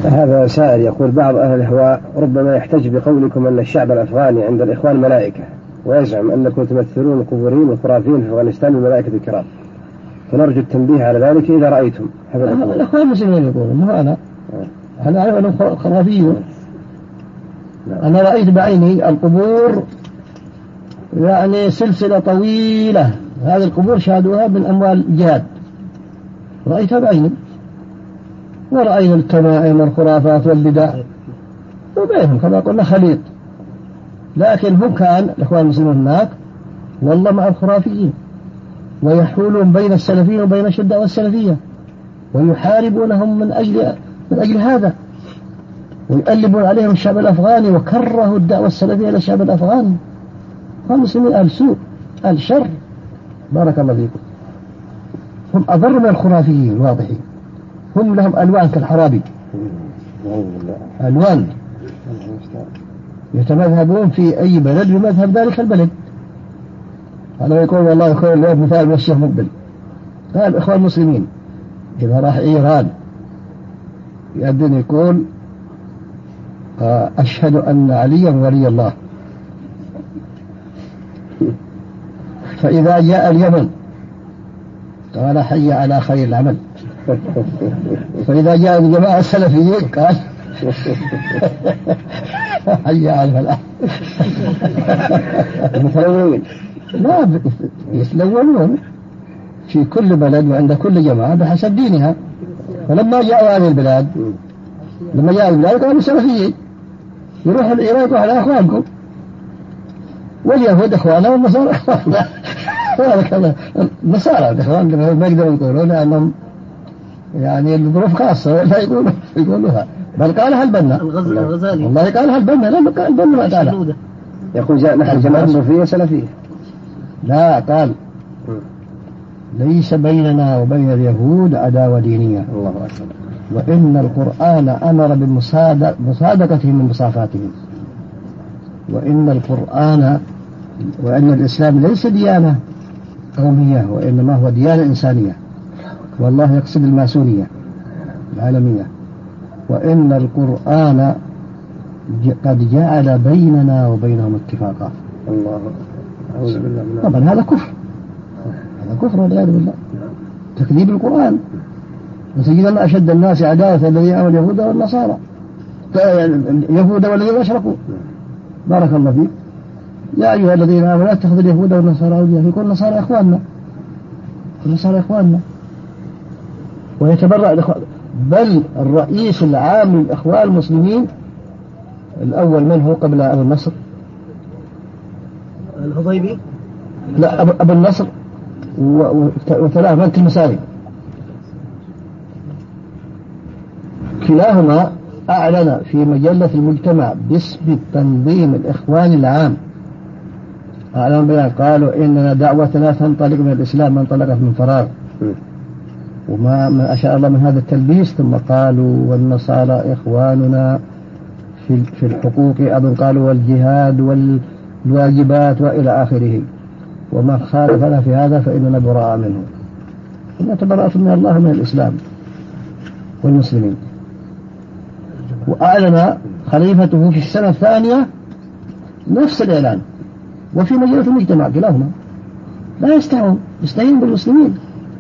هذا سائل يقول بعض أهل الإخوان ربما يحتج بقولكم أن الشعب الأفغاني عند الإخوان ملائكة، ويزعم أنكم تمثلون القبوريين والخرافيين في أفغانستان بالملائكة الكرام، فنرجو التنبيه على ذلك إذا رأيتم. الإخوان المسلمين يقولون مو أنا أعرف أنهم خرافيون. أنا رأيت بعيني القبور يعني سلسلة طويلة، هذه القبور شاهدوها من أموال الجهاد، رأيتها بعيني، ورأينا التمائم والخرافات والبدع وبينهم كما قلنا خليط. لكن هم كان الإخوان المسلمين هناك والله مع الخرافيين، ويحولون بين السلفيين وبين الشدة والسلفية، ويحاربونهم من أجل هذا، ويؤلبون عليهم الشعب الأفغاني، وكرهوا الدعوة السلفية إلى الشعب الأفغاني. المسلمين أهل سوء أهل شر، بارك الله فيكم. هم أضر من الخرافيين واضحين، هم لهم ألوان كالحرابي، ألوان يتمذهبون في أي بلد بمذهب ذلك البلد. هذا يقول والله يقول اليوم مثال من الشيخ مقبل، قال إخوان المسلمين إذا راح إيران يأذن يقول أشهد أن عليا ولي الله، فإذا جاء اليمن قال حي على خير العمل، فإذا جاء الجماعة السلفيين قال حي على الفلاح. المتلونون لا يتلونون في كل بلد وعند كل جماعة بحسب دينها. فلما جاءوا هذه البلاد قالوا سلفيين، يروحوا الإيران يروحوا على أخوانكم، واليهود أخوانا والنصارى أخوانا. النصارى الإخوان ما يقدروا يقولوا لأنهم يعني الظروف خاصة لا يقولوها، بل قالها البنا والله قالها البنا، لأنه قال البنا ما قالها. يقول نحن جماعة صوفية سلفية. لا قال ليس بيننا وبين اليهود عداوة دينية، الله أكبر، وإن القرآن أمر بمصادقتهم من مصافاتهم، وإن الإسلام ليس ديانة قومية وإنما هو ديانة إنسانية، والله يقصد الماسونية العالمية، وإن القرآن قد جعل بيننا وبينهم اتفاقا. الله أعوذ بالله من طبعا هذا كفر والعياذ بالله، تكذيب القرآن. وتجدن أشد الناس عداوة الذين آمنوا اليهود والنصارى، اليهود والذين أشركوا. بارك الله فيك. يا أيها الذين آمنوا لا تتخذوا اليهود والنصارى أولياء، يكون النصارى إخواننا ويتبرأ الإخوان. بل الرئيس العام للإخوان المسلمين الأول من هو قبل أبو النصر؟ الهضيبي؟ لا، أبو النصر وثلاثة من المسالي، كلاهما أعلن في مجلة المجتمع باسم التنظيم الإخواني العام، أعلن بيان قالوا إننا دعوتنا تنطلق من الإسلام ما انطلقت من فراغ، وما أشاء الله من هذا التلبيس. ثم قالوا والنصارى إخواننا في الحقوق، أظن قالوا والجهاد والواجبات وإلى آخره، وما خالفنا في هذا فإننا براء منه. ثم تبرأت من الله من الإسلام والمسلمين. وأعلن خليفته في السنة الثانية نفس الإعلان، وفي مجلة المجتمع كلاهما لا يستهين بالمسلمين.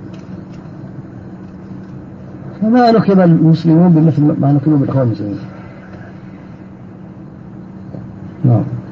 فما نكب المسلمون بمثل ما نكبوا بالإخوان المسلمين. نعم.